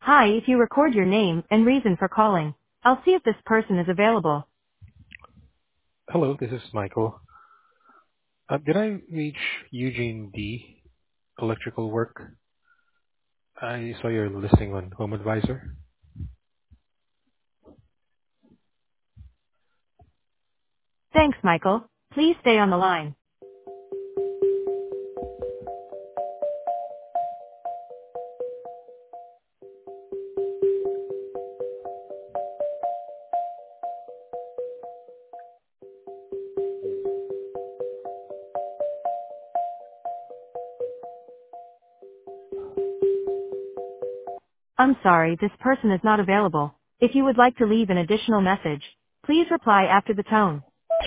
Hi, if you record your name and reason for calling, I'll see if this person is available. Hello, this is Michael. Did I reach Eugene D. Electrical Work? I saw your listing on Home Advisor. Thanks, Michael. Please stay on the line. I'm sorry, this person is not available. If you would like to leave an additional message, please reply after the tone.